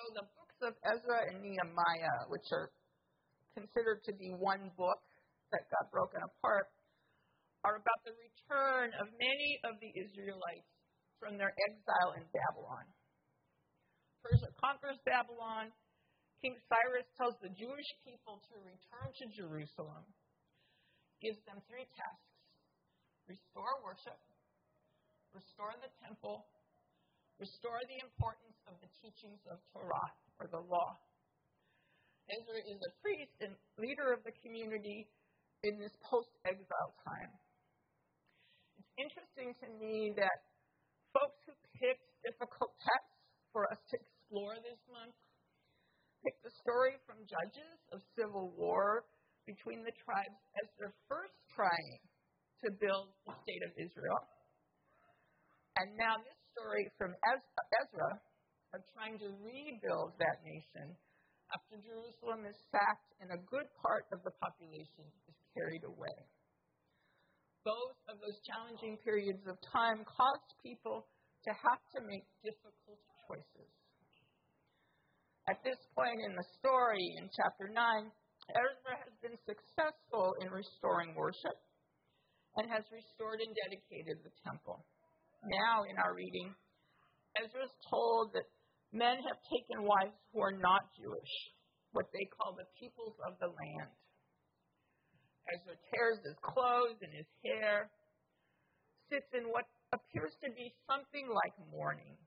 the books of Ezra and Nehemiah, which are considered to be one book that got broken apart, are about the return of many of the Israelites from their exile in Babylon. Persia conquers Babylon. King Cyrus tells the Jewish people to return to Jerusalem, gives them 3 tasks: restore worship, restore the temple, restore the importance of the teachings of Torah, or the law. Ezra is a priest and leader of the community in this post-exile time. It's interesting to me that folks who picked difficult texts for us to explore this month picked the story from Judges of civil war between the tribes as their first trying to build the state of Israel. And now this story from Ezra of trying to rebuild that nation after Jerusalem is sacked and a good part of the population is carried away. Both of those challenging periods of time caused people to have to make difficult choices. At this point in the story, in chapter 9, Ezra has been successful in restoring worship and has restored and dedicated the temple. Now, in our reading, Ezra is told that men have taken wives who are not Jewish, what they call the peoples of the land. Ezra tears his clothes and his hair, sits in what appears to be something like mourning.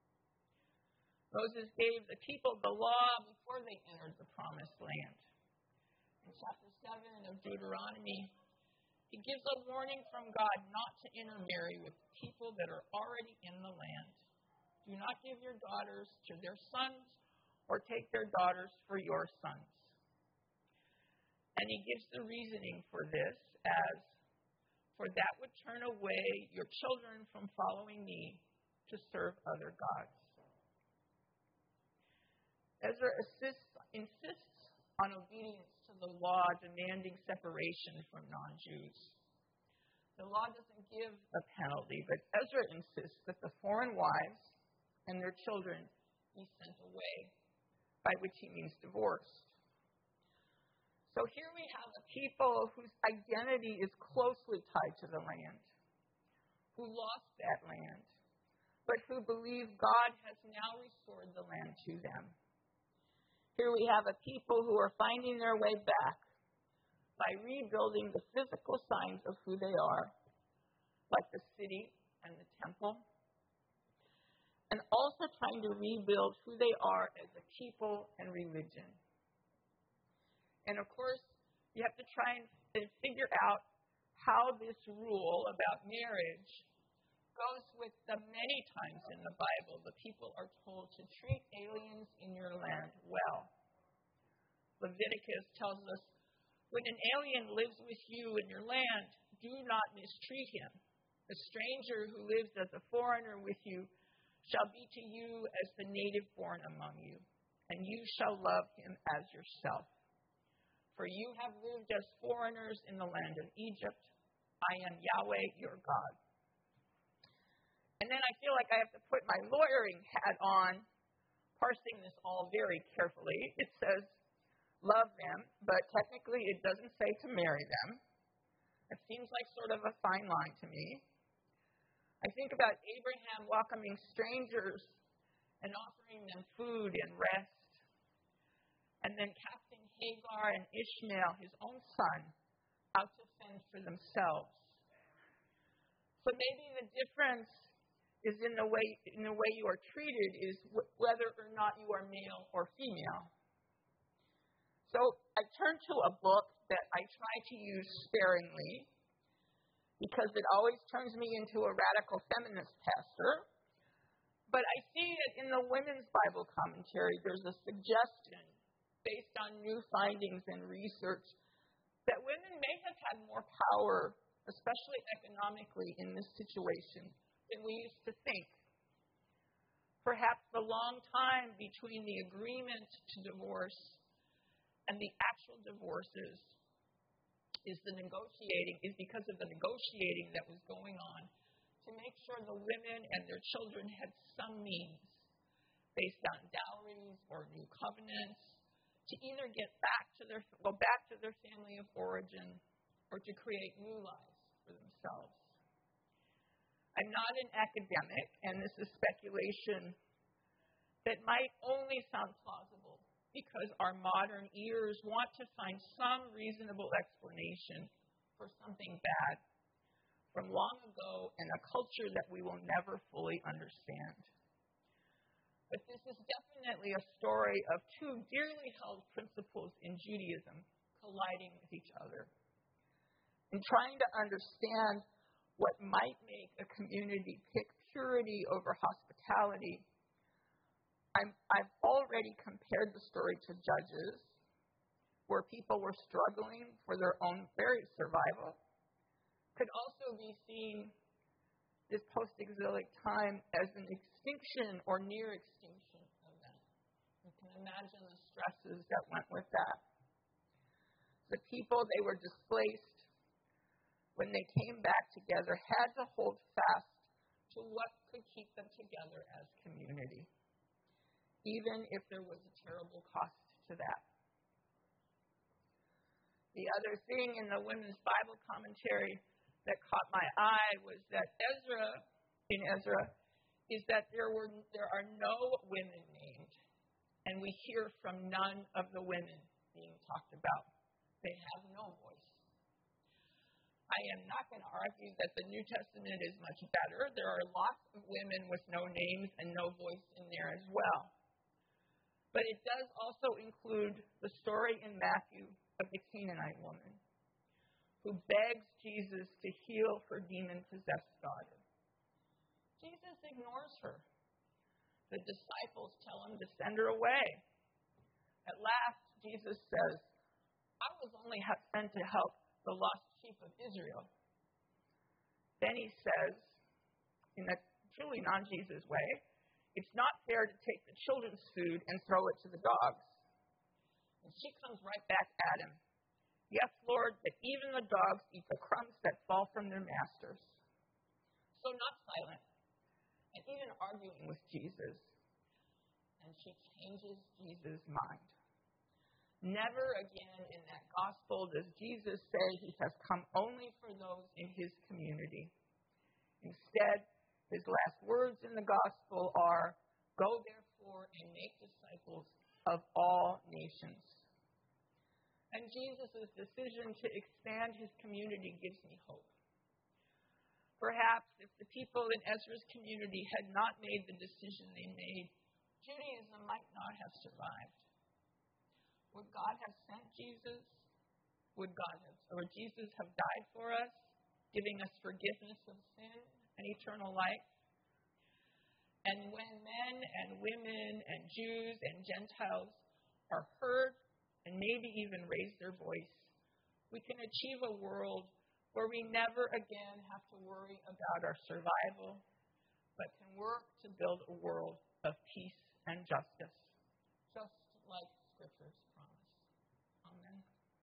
Moses gave the people the law before they entered the promised land. In chapter 7 of Deuteronomy, he gives a warning from God not to intermarry with people that are already in the land. Do not give your daughters to their sons or take their daughters for your sons. And he gives the reasoning for this as, for that would turn away your children from following me to serve other gods. Ezra insists on obedience to the law demanding separation from non-Jews. The law doesn't give a penalty, but Ezra insists that the foreign wives and their children be sent away, by which he means divorced. So here we have a people whose identity is closely tied to the land, who lost that land, but who believe God has now restored the land to them. Here we have a people who are finding their way back by rebuilding the physical signs of who they are, like the city and the temple, and also trying to rebuild who they are as a people and religion. And of course, you have to try and figure out how this rule about marriage goes with the many times in the Bible the people are told to treat aliens in your land well. Leviticus tells us, when an alien lives with you in your land, do not mistreat him. A stranger who lives as a foreigner with you shall be to you as the native born among you, and you shall love him as yourself. For you have lived as foreigners in the land of Egypt. I am Yahweh, your God. And then I feel like I have to put my lawyering hat on, parsing this all very carefully. It says, love them, but technically it doesn't say to marry them. It seems like sort of a fine line to me. I think about Abraham welcoming strangers and offering them food and rest, and then casting Hagar and Ishmael, his own son, out to fend for themselves. So maybe the difference is in the way you are treated is whether or not you are male or female. So I turn to a book that I try to use sparingly because it always turns me into a radical feminist pastor. But I see that in the Women's Bible Commentary, there's a suggestion based on new findings and research that women may have had more power, especially economically, in this situation than we used to think. Perhaps the long time between the agreement to divorce and the actual divorces is because of the negotiating that was going on to make sure the women and their children had some means. based on dowries or new covenants, to either go back to their family of origin or to create new lives for themselves. I'm not an academic, and this is speculation that might only sound plausible because our modern ears want to find some reasonable explanation for something bad from long ago in a culture that we will never fully understand. But this is definitely a story of two dearly held principles in Judaism colliding with each other. In trying to understand what might make a community pick purity over hospitality, I've already compared the story to Judges, where people were struggling for their own very survival. Could also be seen this post-exilic time as an extinction or near extinction event. You can imagine the stresses that went with that. The people, they were displaced, when they came back together, had to hold fast to what could keep them together as community, even if there was a terrible cost to that. The other thing in the Women's Bible Commentary that caught my eye was that Ezra is that there are no women named, and we hear from none of the women being talked about. They have no voice. I am not going to argue that the New Testament is much better. There are lots of women with no names and no voice in there as well. But it does also include the story in Matthew of the Canaanite woman who begs Jesus to heal her demon-possessed daughter. Jesus ignores her. The disciples tell him to send her away. At last, Jesus says, I was only sent to help the lost sheep of Israel. Then he says, in a truly non-Jesus way, it's not fair to take the children's food and throw it to the dogs. And she comes right back at him. Yes, Lord, but even the dogs eat the crumbs that fall from their masters. So not silent, and even arguing with Jesus. And she changes Jesus' mind. Never again in that gospel does Jesus say he has come only for those in his community. Instead, his last words in the gospel are, go therefore and make disciples of all nations. And Jesus' decision to expand his community gives me hope. Perhaps if the people in Ezra's community had not made the decision they made, Judaism might not have survived. Would God have sent Jesus? Would Jesus have died for us, giving us forgiveness of sin and eternal life? And when men and women and Jews and Gentiles are heard and maybe even raise their voice, we can achieve a world where we never again have to worry about our survival, but can work to build a world of peace and justice, just like Scripture